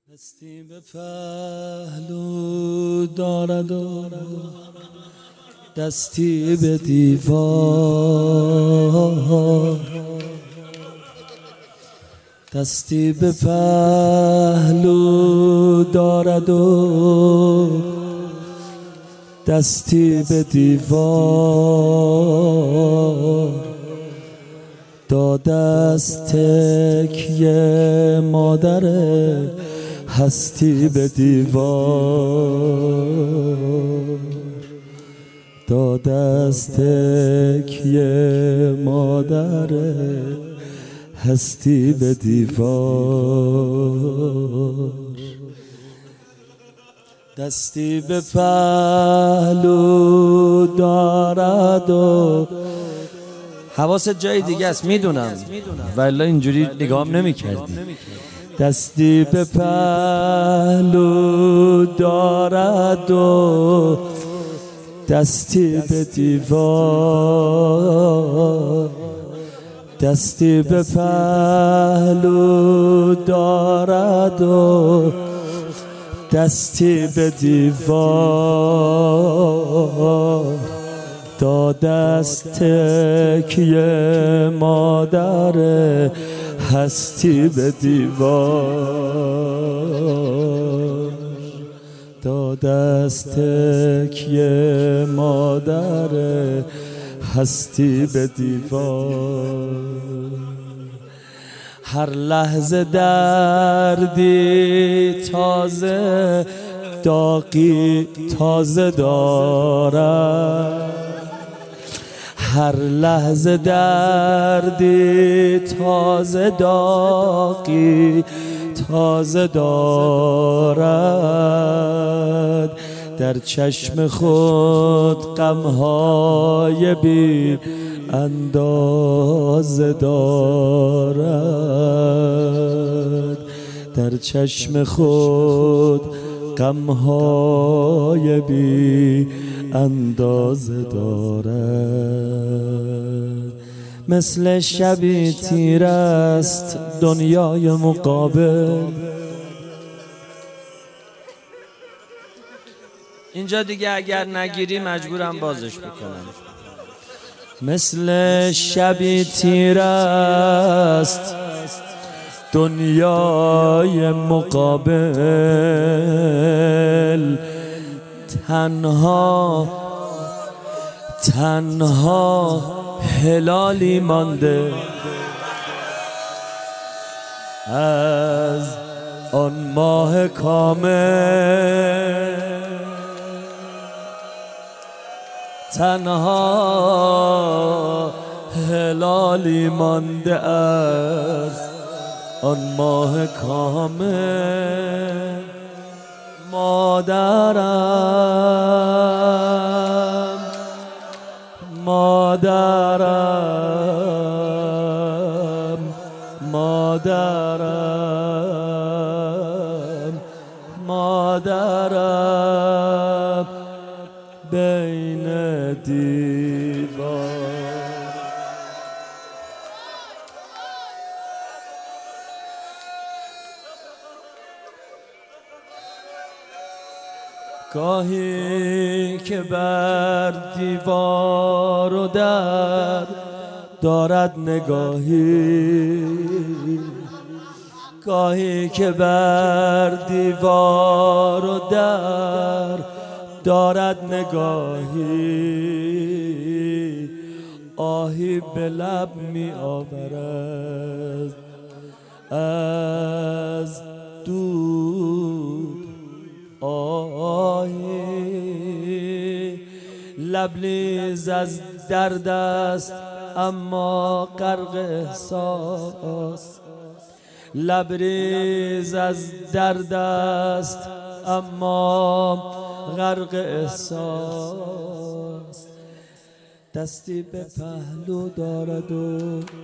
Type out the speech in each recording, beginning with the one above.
دستی به پهلو دارد و دستی به دیوار، دستی به پهلو دارد و دستی به دیوار، داده است تکیه مادر هستی به دیوار، داده است تکیه مادر هستی به دیوار، دستی به پهلو دارد و حواست جای دیگه است میدونم ولی اینجوری نگام نمی کردی. دستی به پهلو دارد و دستی به دیوار، دستی به پهلو دارد و دستی به دیوار، داده است تکیه مادر هستی به دیوار، داده است تکیه مادر هستی به دیوار. هر لحظه دردی تازه داغی تازه دارد، هر لحظه دردی تازه داغی تازه دارد، در چشم خود غمهای بی اندازه دارد، در چشم خود غمهای بی اندازه دارد. مثل شبی تیر است دنیای مقابل. اینجا دیگه اگر نگیری مجبورم بازش بکنم. مثل شبی تیر است دنیای مقابل، تنها تنها هلالی مانده از آن ماه کامل، تنها هلالی مانده از آن ماه کامل. مادرم مادرم مادرم مادرم بین دیوار. گاهی که بر دیوار و در دارد نگاهی، گاهی که بر دیوار و در دارد نگاهی، آهی به لب می آورد از دود آهی، لبریز از درد است اما غرق احساس، لبریز از درد است اما غرق احساس، دستی به پهلو دارد و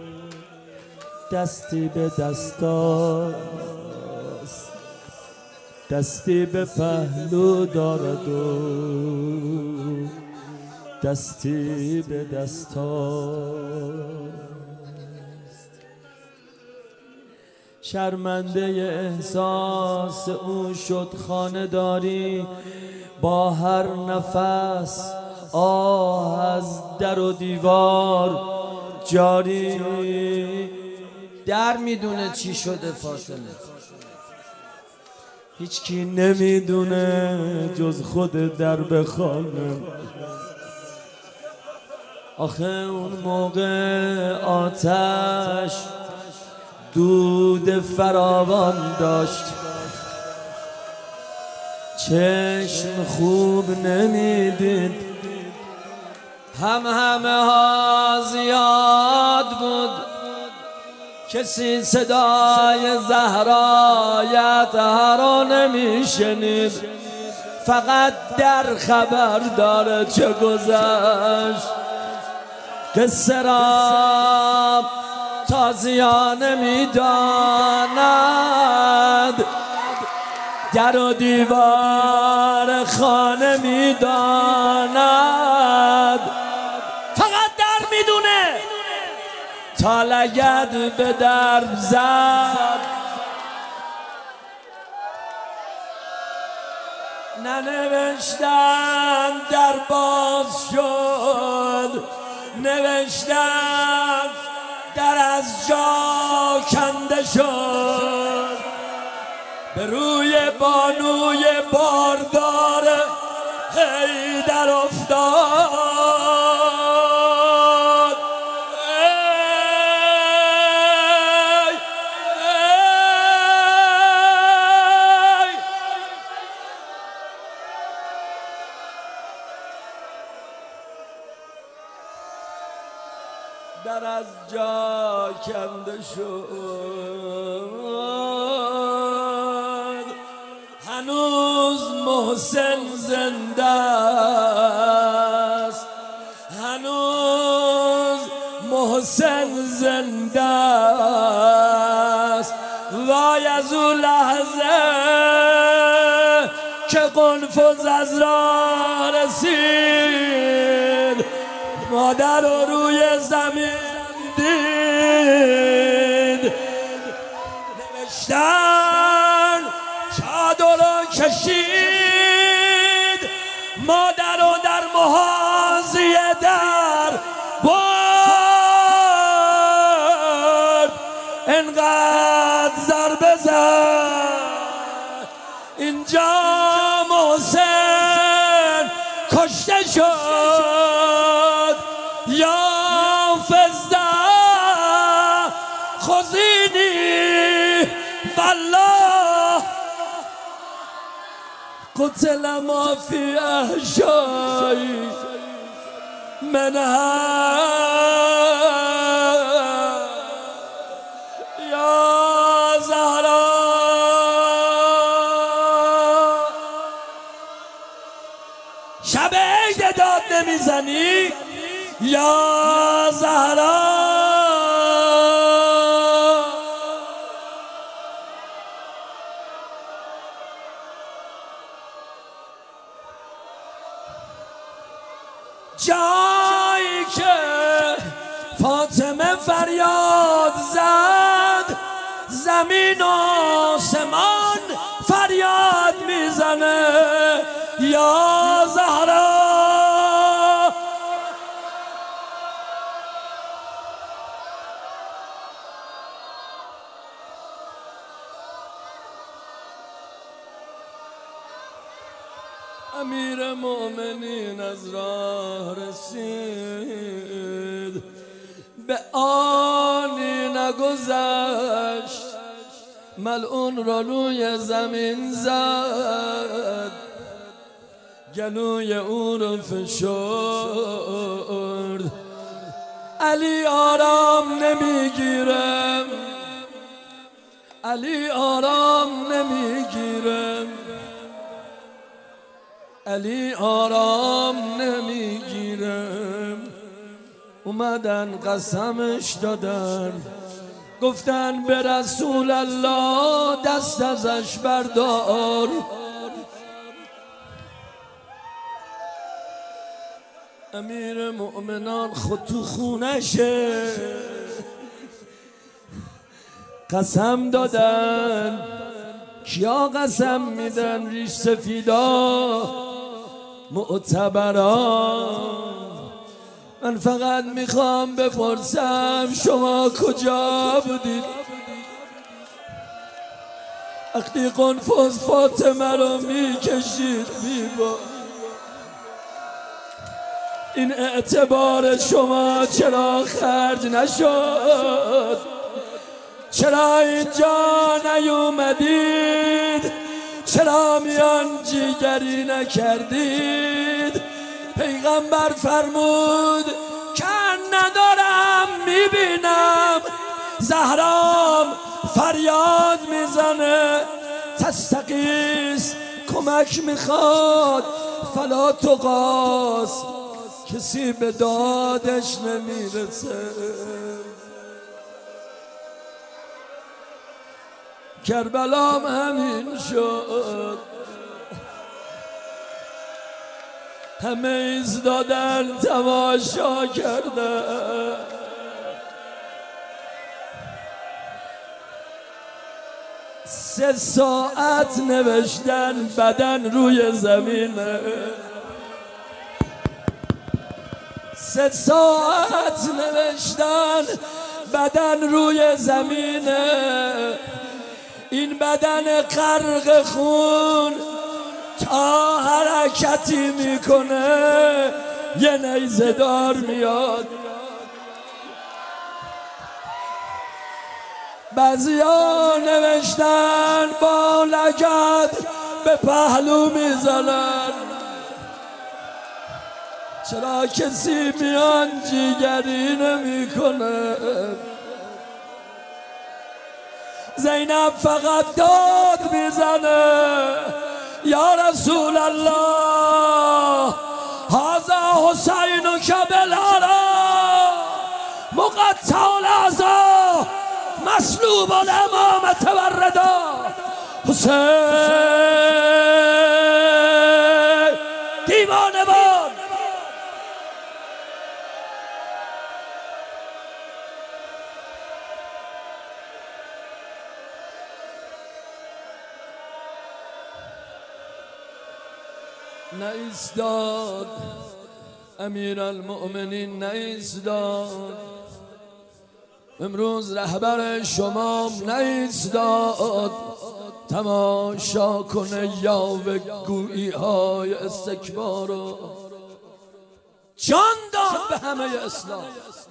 دستی به دستاست، دستی به پهلو دارد و دستی به دستاست. شرمنده احساس او شد خانه داری، با هر نفس آه از در و دیوار جاری. در میدونه چی شده فاطمه، هیچ کی نمیدونه جز خود در بخانه. آخه اون موقع آتش دود فراوان داشت، چشم خوب نمیدید، همه ها زیاد بود، کسی صدای زهرای اطهر نمیشنید، فقط در خبر داره چه گذشت. قصه را تازیانه میداند، در و دیوار خانه میداند، فقط در میدونه تا لگد به در زد. ننوشتن در باز شد، نوشتن در از جا کنده شد، به روی بانوی باردار حیدر افتاد. در از جا کنده شد، هنوز محسن زنده است، هنوز محسن زنده است. وای از اون لحظه که قنفذ از راه رسید، مادر رو روی زمین دید، نوشتن چادر رو کشید، مادر رو در محاذی در برد، انقدر ضربه زد اینجا محسن کشته شد. یا فزده خزینی والله قتل ما فی احشایی منها یا زهرا. شب عید داد نمیزنی یا زهرا. جایی که فاطمه فریاد زد، زمین و آسمان فریاد میزنه یا زهرا. امیر مومنین از راه رسید، به آنی نگذشت، ملعون را روی زمین زد، گلوی او را فشرد. علی آرام نمیگیرم، علی آرام نمیگیرم، علی آرام نمیگیرم. اومدن قسمش دادن، گفتن به رسول الله دست ازش بردار. امیر مؤمنان خود تو خونشه، قسم دادن، کیا قسم میدن؟ ریش سفیدا معتبران. من فقط میخوام بپرسم شما کجا بودید وقتی قنفذ فاطمه رو میکشید میبا؟ این اعتبار شما چرا خرج نشد؟ چرا اینجا نیومدید؟ چرا میان جیگری نکردید؟ پیغمبر فرمود که ندارم میبینم زهرام فریاد میزنه تستغیث، کمک میخواد، فلا تقاس، کسی به دادش نمیرسه. کربلام همین شد، همه ایستادن تماشا کردن. 3 ساعت نوشتن بدن روی زمینه، 3 ساعت نوشتن بدن روی زمینه. این بدن غرق خون تا حرکتی میکنه یه نیزه دار میاد. بعضیا نوشتن با لگد به پهلو میزنن. چرا کسی میان جیگری نمیکنه؟ زینب فقط داد میزنه یا رسول الله هذا حسین کبلارا مقطع الاعضاء مسلوب الامامة والردا. حسین دیوانه بان. نایستاد امیرالمؤمنین، نایستاد امروز رهبر شما، نایستاد تماشا کنه یاوه گویی های استکبارو. جان داد به همه اسلام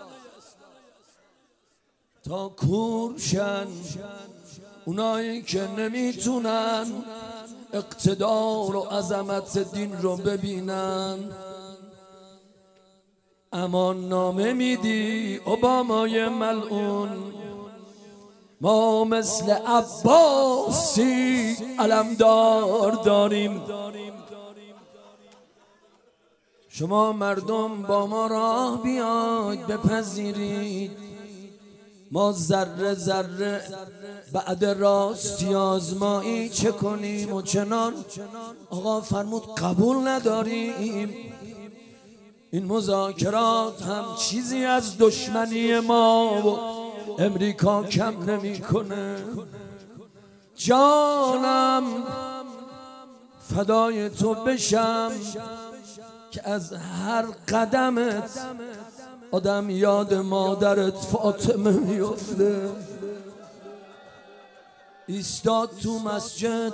تا کورشن اونایی که نمیتونن اقتدار و عظمت دین رو ببینن. امان نامه میدی اوبامای ملعون، ما مثل عباسی علمدار داریم. شما مردم با ما راه بیاید بپذیرید، ما ذره ذره بعد راستی آزمایی چه کنیم و چنان. آقا فرمود قبول نداریم. این مذاکرات هم چیزی از دشمنی ما و امریکا کم نمیکنه. جانم فدای تو بشم که از هر قدمت آدم یاد مادرت فاطمه میفته. ایستاد تو مسجد،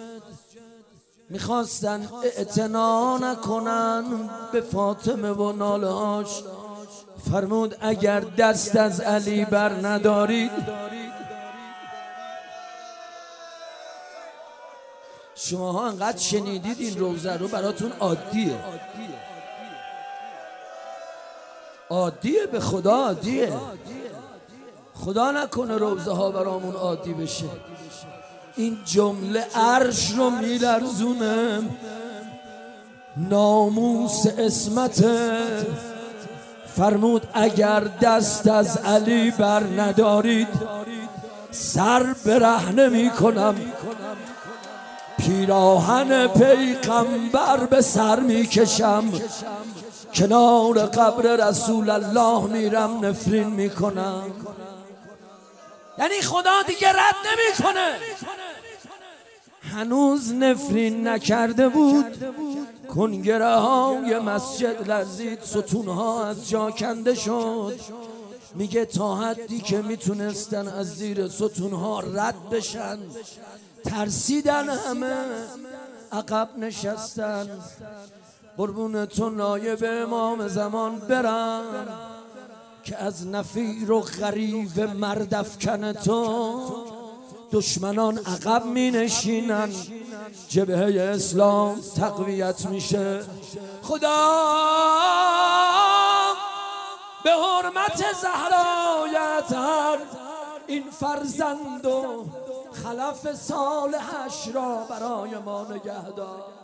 میخواستن اعتنا نکنن به فاطمه و نالهاش. فرمود اگر دست از علی بر ندارید، شماها انقدر شنیدید این روزه رو براتون عادیه. عادیه، به خدا عادیه. خدا نکنه روزه ها برامون عادی بشه. این جمله عرش رو میلرزونه. ناموس اسمت. فرمود اگر دست از علی بر ندارید سر برهنه میکنم، پیراهن پیغمبر به سر میکشم، کنار قبر رسول الله میرم نفرین میکنم. یعنی خدا دیگه رد نمیکنه. هنوز نفرین نکرده بود، کنگره های مسجد لرزید، ستون ها از جا کنده شد. میگه تا حدی که میتونستن از زیر ستون ها رد بشن ترسیدن، همه عقب نشستن. قربون تو نایب امام زمان برم که از نفیر و غریب مرد افکن تو دشمنان عقب می نشینن، جبهه اسلام تقویت میشه. خدا به حرمت زهرایت هر این فرزند و خلف صالحش را برای ما نگهدار.